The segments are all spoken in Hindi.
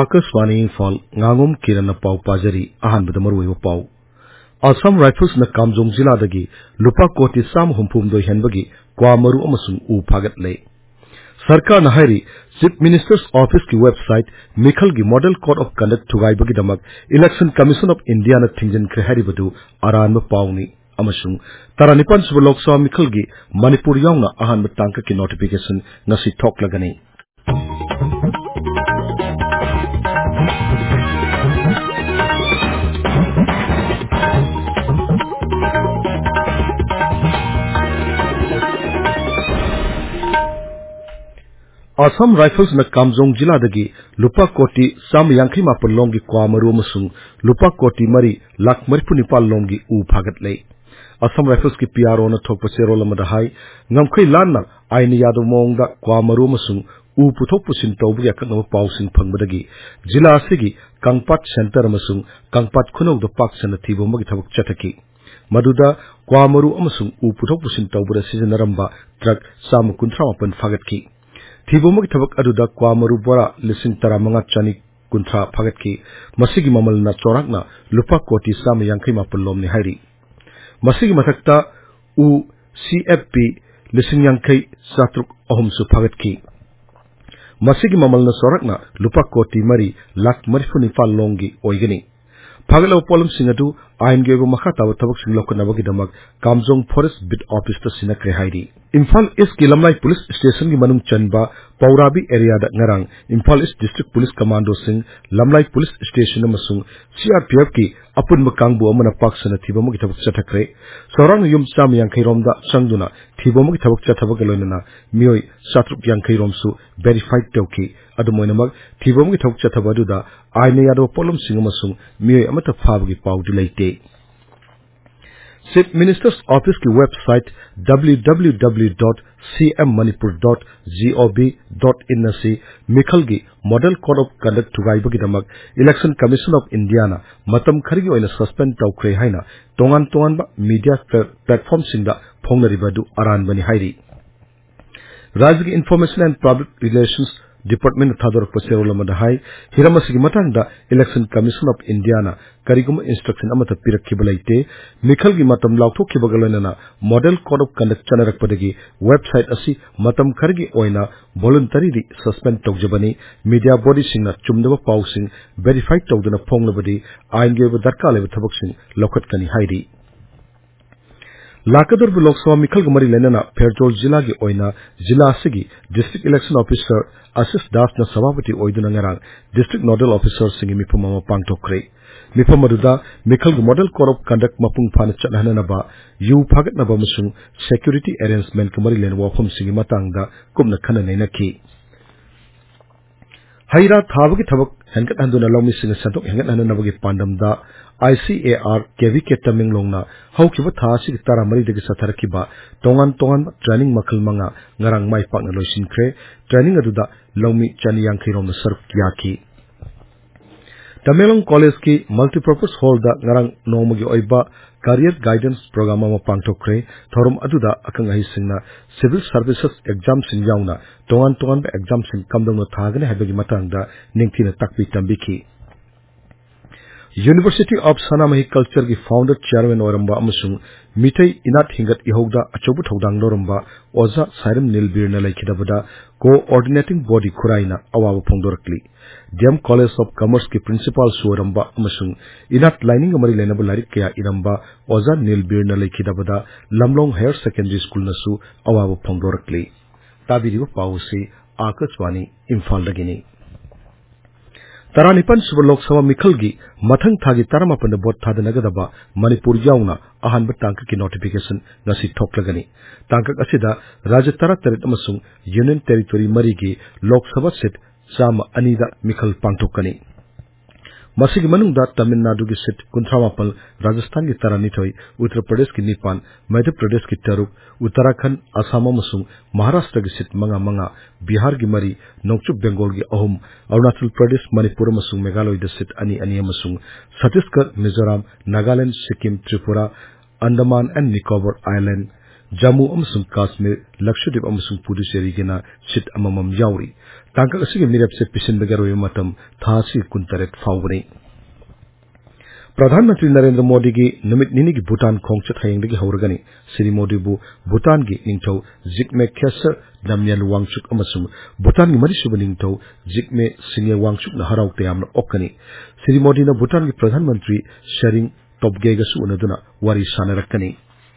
Akashvani Imphal ngangom kirana pau pajari ahanbada maruwa pau Assam Rifles na Kamjong Jiladagi lupa koti sam humpumdo henbagi kwa maru amasung u phagat le Sarkar na hairi Chief Minister's Office ki website Mikhal gi Model Code of Conduct thugai bagi damak Election Commission of India na thingjan khari badu aran ma pauni amasung taranipan suba Lok Sabha Mikhal gi Manipur yauna ahan ma tangka ki notification ngasi thok lagani Assam Rifles na Kamjong Jiladagi lupa koti sam yankhi mapal longi kwa maru amasung lupa koti mari lak maripunipal longi u phagat le Assam Rifles ki PRO na thokpa serol amada hai ngamkhai lanna aini yadu mongda kwa maru amasung u puthok pusin tawbu yakna pausing phangbadagi jila asigi Kangpat Center amasung Kangpat khunok do pak sana thibo magi thabak chataki maduda kwa maru amasung u puthok pusin tawbu sijanaramba truck sam kunthra mapan phagat ki Thibomagi thabak aduda kwa maru bora lising tara manga chani kuntha phagat ki masigi mamal na chorakna lupa koti sam yankai mapal lom ni hairi masigi mathakta u CFP lising yankai satruk ahum su phagat ki masigi mamal na chorakna lupa koti mari lak marifuni fal longi oigani phagalo polum singatu ain gego makha taw thabak sing lokna bagi damak Kamjong Forest Bid Office ta sinakre hairi Imphal East Kilamlai Police Station gi manung chanba Paurabi area da ngarang Imphal East District Police Commando sing Lamlai Police Station amasung CRPF ki apun makangbu amana paksana thibam gi thabak chathakre sorang yum cham yankai rom da sangduna thibam gi thabak chathabak loinana mioi satruk yankai rom su verified tawki adumoinamak thibam gi thabak chathabadu da aina yado polum sing amasung mioi amata phab gi pau dilaite Chief Minister's Office ki website www.cmmanipur.gov.in na si Mikhal gi Model Code of Conduct thugai bagi damak Election Commission of India na matam kharigi oina suspend tawkhre haina tongan ba media platform singda phongnari badu aran bani hairi Rajya Information and Public Relations Department Thador Pasero Lamadahai, Hiramasigi Matanda, Election Commission of India na Karigum instruction amata Pirakibalaite, Mikhal gi Matam Lauto Kibagalana, Model Code of Conduct Chanarak Padagi, website Asi, Matam Kargi Oina, voluntarily suspend Togjabani, media body sing Chumdava Pausing, verified Togdana Ponglabadi, Ain gave Darkale with Tabuxing, Lokat Kani Haidi. Lakadar Lok Sabha Mikhal Gumari Lenana, Perjol Jila gi Oina, Jila Sigi, District Election Officer, Assist Das na Sabapati Oidunangarang, District Nodal Officer Singi Mipumama Pangtokre. Mipamaduda, Mikhal Model Code of Conduct Mapung Panachat Hananaba, Yu Pagat Nabamusung, Security Arrangement Kumari Len Wafum Singi Matangda, Kumna Kananena Ki. Haira Thavaki Thavak, Hankat Handuna Lomi Singa Santok, Hankat Hananabagi Pandamda, ICAR KV Ketaming Longna, how Kiva Tasi Taramari de Satarakiba, Tongan training Makal Manga, Narang Mai Partner Loisin Kre, training Aduda, Lomi Chani Yanki Rom the Surf Yaki. Tamelong College ki multipurpose hall da Narang Nomagi Oiba, Career Guidance Program Pangtokre, Thorum Aduda Akangahi Singna, Civil Services Exams in Yauna, Tongan exams in Kamdong Tagan Habagi Matanga, Nintina Takpi Tambiki. University of Sanamahi Culture ki founder chairman oramba amasung mitai inat hingat ihogda achobu thodang loramba oza Sairam Nilbir na laikidabada coordinating body khuraina awawa phongdorakli DM College of Commerce ki principal suoramba amasung inat lining amari lenaba larik kya iramba oza Nilbir na laikidabada Lamlong Higher Secondary School nasu awawa phongdorakli tabiriba pawsi Akashwani Imphal dagini Taranipan Suba Lok Sabha Mikhal gi Mathang Thagi Taramapan the Bot Thadanagadaba, Manipur Yauna, Ahan Tanka ki notification, Nasi Toklagani. Tanka Asida, Rajatara Teretamasung, Union Territory Marigi, Lok Sabha Sit, Sama Anida Mikhal Pantokani. Masigi Manungda Tamil Nadu ki Sit, Kuntramapal, Rajasthan ki Taranitoi, Uttar Pradesh ki Nipan, Madhya Pradesh ki Taruk, Uttarakhand, Assam Masung, Maharashtra ki Sit Manga, Bihar ki Mari, Nokchuk Bengal ki Ahum, Arunachal Pradesh, Manipur Masung, Meghalaya ki Sit Ani Masung, Chhattisgarh, Mizoram, Nagaland, Sikkim, Tripura, Andaman and Nicobar Island, Jammu अमसुंग काश्मीर लक्षद्वीप अमसुंग पुडुचेरीगिना सीट अममम यावरी तांकक असिगे मिरेपसे पिसिनबगे रोय मतम थासी 19 फावबनी प्रधानमंत्री नरेंद्र मोदी की नुमित निनी की भूटान खोंगचत हयेंगदगी हौरगनी श्री मोदी बु भूटान की निंगथौ जिग्मे खेसर नामयल वांगचुक अमसुंग भूटान की मरिसुब निंगथौ जिग्मे सिंगे वांगचुक न हराउते यामना ओक्कनी श्री मोदी न भूटान की प्रधानमंत्री शेरिंग टोब्गेगसु उनदुना वारी सानरक्कनी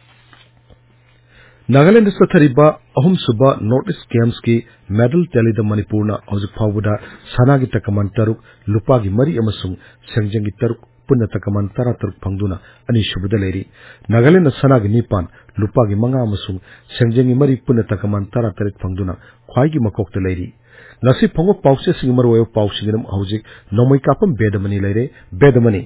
नागालैंड सथरिबा अहुमसुबा नॉर्थ ईस्ट गेम्स की मेडल टैलीद मणिपुरना हौजिक फाउबदा सनागी तकमान तरुक लुपागी मरी अमसुंग सेंगजेंगी तरुक पुन्ना तकमान 13 फंगदुना अनिसुबदा लेरी नागालैंड सनागी 9 लुपागी 5 अमसुंग सेंगजेंगी मरी पुन्ना तकमान 13 फंगदुना ख्वाइगी मकोकता लेरी ngasi phongok pause sing maroyo pausinginam hojik nomai kapam bedamani leire bedamani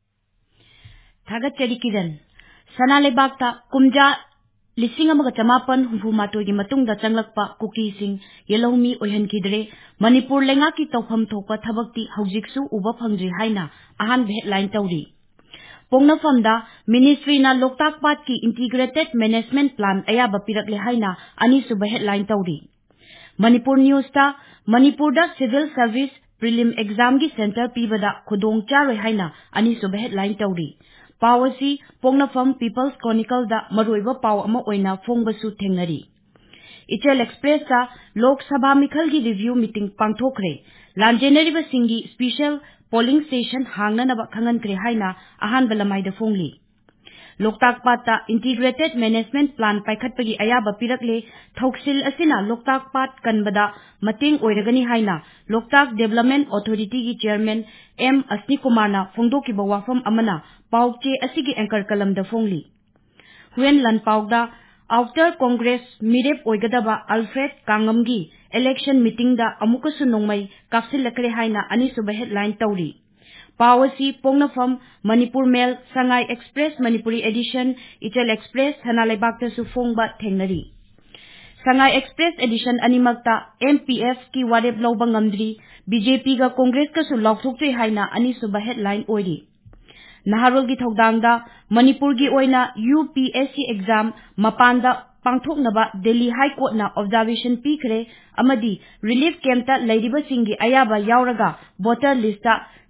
thagat cheri kiran sana lebakta kumja लिसिंग अमग चमापन हुफुमातो की मतुंग दा चंगलकपा कुकी सिंग येलोमी ओहन किदरे मणिपुर लेंगा की तौफम थोकपा थबक्ति हौजिकसु उबा फंगद्रि हाइना अहान हेडलाइन तौरी पोंगनफम दा मिनिस्ट्री ना लोकताक पाट की इंटीग्रेटेड मैनेजमेंट प्लान अयाबा पिरकले हाइना अनिसुब हेडलाइन तौरी मणिपुर न्यूज ता मणिपुर दा सिविल सर्विस प्रीलिम एग्जाम की सेंटर पीबदा खुदोंग चारोय हाइना अनिसुब हेडलाइन तौरी पावसी पोंगनफम पीपल्स क्रॉनिकल दा मरुइबा पाव अमा ओइना फोंगबसु थेंगनरी इचेल एक्सप्रेस ता लोकसभा मिखल की रिव्यू मीटिंग पांगथोखरे लांजेनरीबा सिंगी स्पेशल पोलिंग स्टेशन हांगननबा खंगनक्रे हाइना अहान बलमाइदा फोंगली लोकताक पाट इंटीग्रेटेड मैनेजमेंट प्लान पाइखटपगी अयाबा पिरकले थौकसिल असिना लोकताक पाट कनबदा मतेंग ओइरगनी हाइना लोकताक डेवलपमेंट अथॉरिटी की चेयरमैन एम अस्नी कुमारना फोंगदोकिबा वाफम अमना पाउचे असिगी एंकर कलमदा फोंगली हुएन लनपाउदा आउटर कांग्रेस मिरेप ओइगदबा अल्फ्रेड कांगमगी इलेक्शन मीटिंग दा अमुकसु नोंगमई काफसिलकरे हाइना अनिसुब हेडलाइन तौरी पावसी पोंगनफम Manipur mail Sangai express Manipuri edition Ichal express हनालेबाक्तसु फोंगबा थेंगनरी संगाई एक्सप्रेस एडिशन अनिमक्ता एमपीएफ की वारेप लौबा ngamdri बीजेपी गा कांग्रेस कसु लौथोक्ते हाइना अनिसुब हेडलाइन ओइरी नहारोल की थौदांगदा मणिपुर की ओइना यूपीएससी एग्जाम मपानदा पांथोकनबा दिल्ली हाई कोर्ट ना ऑब्जर्वेशन पीखरे अमदी रिलीफ कैंपता लैरिबसिंगी अयाबा यावरगा वोटर लिस्टा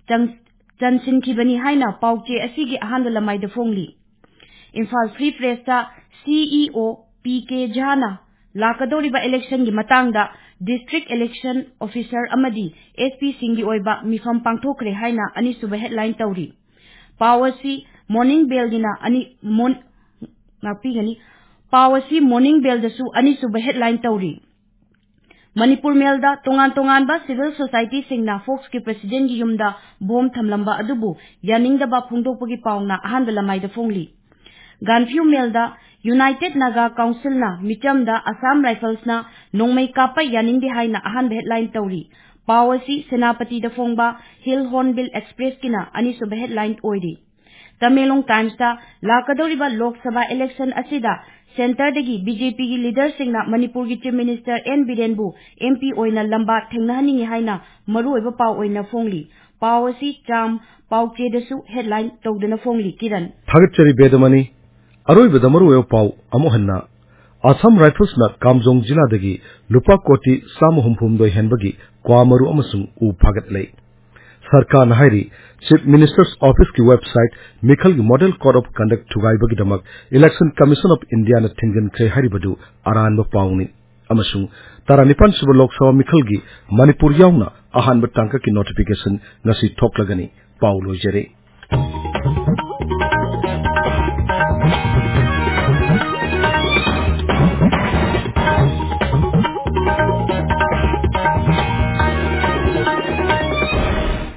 चंसिनखिबनी हाइना पाउचे असिगी अहानबा लमाइदा फोंगली इम्फाल फ्री प्रेसता सीईओ पीके झाना लाकदोरिबा इलेक्शन की मतांगदा डिस्ट्रिक्ट इलेक्शन ऑफिसर अमदी एसपी सिंगी ओइबा मिफम पांथोखरे हाइना अनिसुबा हेडलाइन तौरी पावसी मॉर्निंग बेल गिना अनि पावसी मॉर्निंग बेल दसु अनिसुब हेडलाइन तौरी मणिपुर मेल दा तोंगान तोंगान बा सिविल सोसाइटी सिंगना फोक्स के प्रेसिडेंट की युमदा बोम थमलंबा अदुबु यानिंगदबा फोंगदोकपगी पावना अहानबा लमाइदा फोंगली गानफ्यू मेल दा यूनाइटेड नागा काउंसिल ना मिचमदा असम राइफल्स ना नोंगमई कापा यानिंगदे हाइना अहानबा हेडलाइन तौरी पावसी सेनापति दा फोंगबा हिल हॉर्नबिल एक्सप्रेस किना अनिसुब हेडलाइन ओइरी तमेलोंग टाइम्स ता लाकदोरिबा लोकसभा इलेक्शन असिदा सेंटर दगी बीजेपी की लीडर सिंगना मणिपुर की चीफ मिनिस्टर एन बिरेनबु एमपी ओइना लंबा थेंगनहनिंगी हाइना मरुओइबा पाव ओइना फोंगली पावसी चाम पाउचेदसु हेडलाइन तौदना फोंगली किरण थागतचरी बेदमनी अरोइबदा मरुओ पाव अमोहन्ना असम राइफल्स ना कामजोंग जिला दगी लुपा कोटी 150 हेनबगी क्वामरु अमसुंग उ फागतले सरकार नाहरी चीफ मिनिस्टर्स ऑफिस की वेबसाइट मिखल की मॉडल कोड ऑफ कंडक्ट थुगाइबगीदमक इलेक्शन कमीशन ऑफ इंडिया ना थिंगनख्रे हरिबदु अरानब पाउनी अमसुंग 19 सुब लोकसभा मिखल की मणिपुर यावना अहानब टांका की नोटिफिकेशन ngasi थोकलगनी पाउ लोइजरे।